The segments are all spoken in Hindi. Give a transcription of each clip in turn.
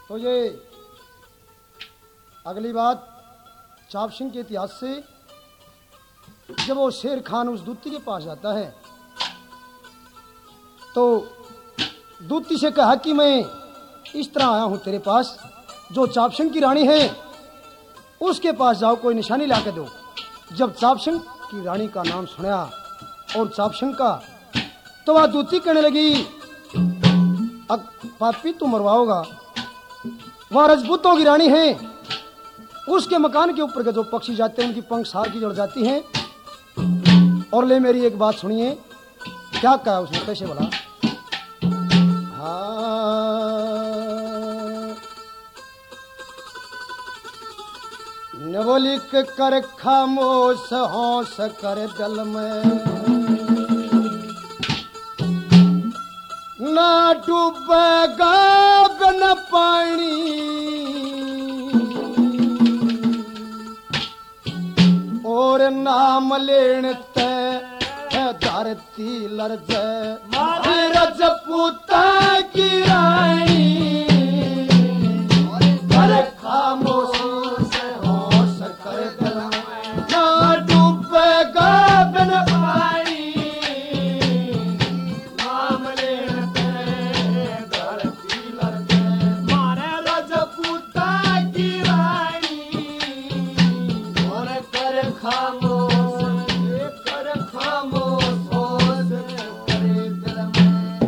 तो ये अगली बात चाप सिंह के इतिहास से, जब वो शेर खान उस दूती के पास जाता है तो दूती से कहा कि मैं इस तरह आया हूं तेरे पास, जो चाप सिंह की रानी है उसके पास जाओ, कोई निशानी ला के दो। जब चाप सिंह की रानी का नाम सुना और चाप सिंह का, तो वह दूती कहने लगी, अब पापी तू मरवाओगा, वह राजपूतों की रानी है, उसके मकान के ऊपर के जो पक्षी जाते हैं उनकी पंख सार की जड़ जाती हैं। और ले मेरी एक बात सुनिए, क्या कहा उसने, कैसे बोला, नवलिक कर खामोश होश कर दिल में, ना डूबेगा बिन पानी, और नाम लेने ते धरती लरजे, राजपूता की रानी कर खामोश होश कर दिल में, ना डूबेगा बिन पानी, नाम लेने धरती लरजे, मारे राजपूता की रानी और कर खामोश होश कर दिल में।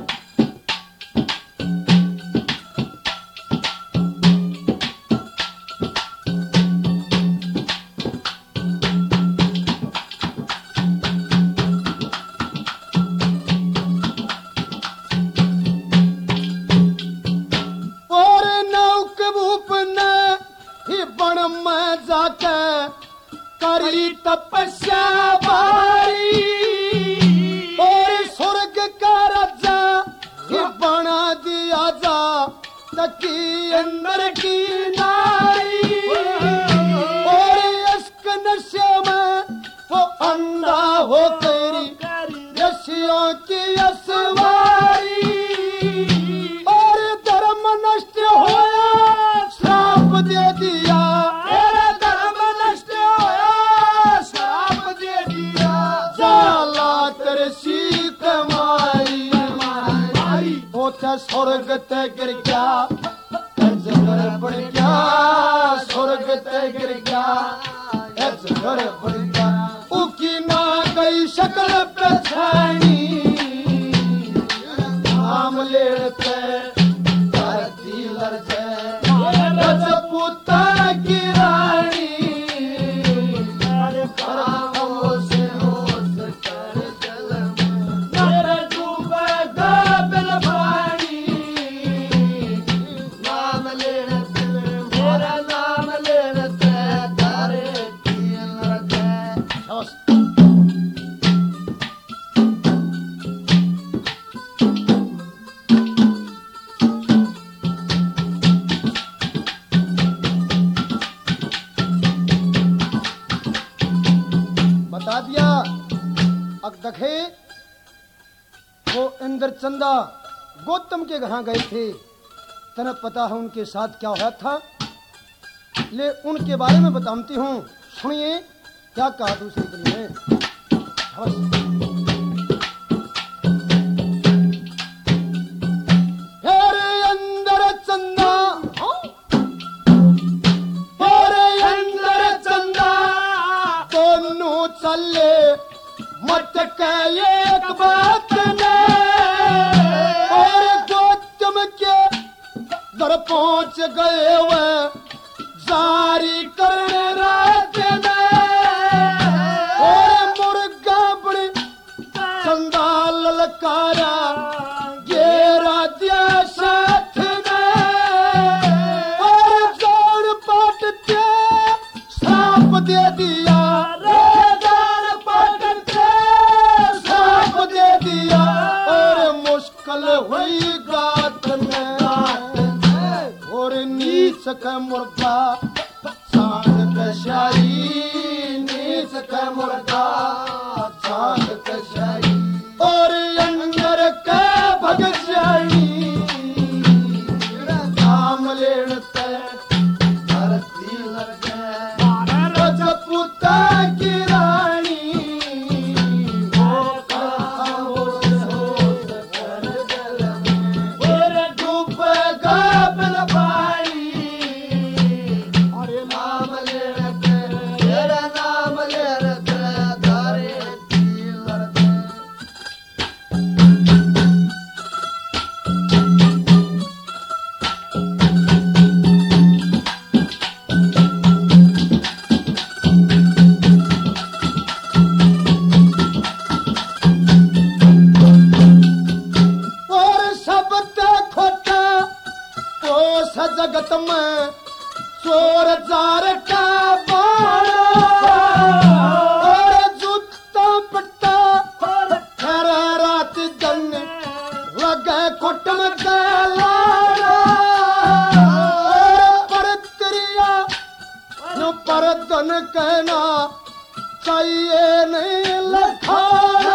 और नौक भूप ने ही बन में जाके करी तपस्या भारी, और स्वर्ग का राजा ही बना दिया जा तकी अंदर की नारी, और इश्क नशे में वो अंधा हो तेरी रस्सियों की असवारी, और धर्म नष्ट होया श्राप दे दिया, धर्म नष्ट होया श्राप दे दिया, जाला तरसी कमाई ओते स्वर्ग ते गिर गया, अजगर बन गया, स्वर्ग ते गिर गया, अजगर बन गया, उकी ना गई शक्ल पहचानी, नाम लेते धरती लरजे, राजपूता की रानी खामोश होश कर दिल में, मेरे डूबेगा बिन पानी, नाम लेते मेरा नाम लेते धरती लरजे। बता दिया अकदखे वो इंद्र चंदा गौतम के घर गए थे, तने पता है उनके साथ क्या हुआ था, ले उनके बारे में बताती हूँ, सुनिए क्या कहा दूसरी कड़ी में। इंद्र चंदा, दोनों चले मत के एक बात ने, और गौतम के घर पहुंच गए वह जारी करने रात ने, और मुर्गा बड़ी चंदा ललकारा घेरा दिया साथ में, और जान पाटते श्राप दे दिया, हुई गात में, और नीच का मुर्गा चांद कशाई, नीच का मुर्गा चांद कशाई, और अंदर का भगशाई, नाम लेने जगत में चोर जार का बाड़ा और जूता पट्टा हर रात दिन लगे कुटम गला पर त्रिया पर धन कहना चाहिए नहीं लखाना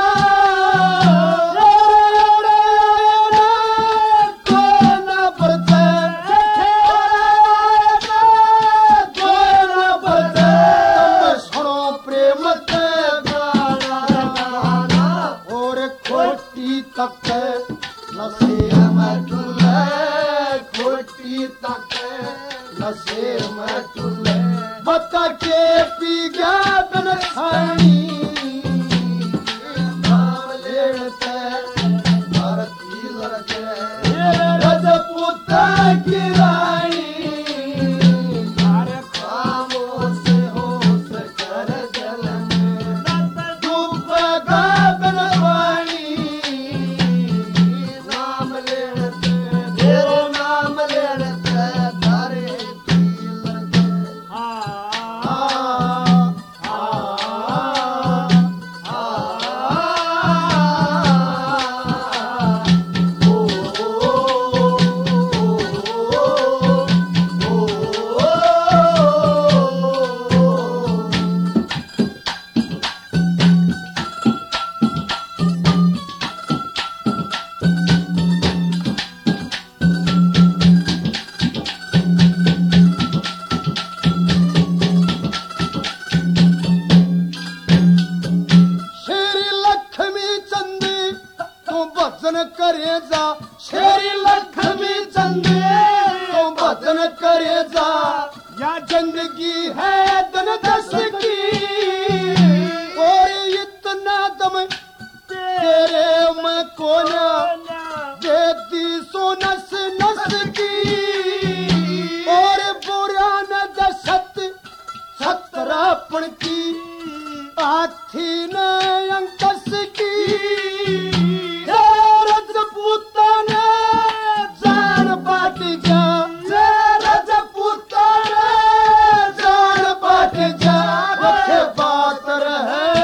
तक नशे में तुले खोटी तक नशे में तुले बता के पी गया बन खानी नाम लेते भारती लड़के रजपूता की रानी हर खामोश होश कर जल में डूब गा बनवानी करे जा शेरी लक्ष्मी चंद तो भजन करे जा या जिंदगी है दिन दस की और इतना दम तेरे में कोना देती सो नस नस की और बुरा न दशत सतरापण की हाथी ने अंकस की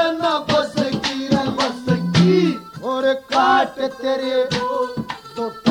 तेरे तो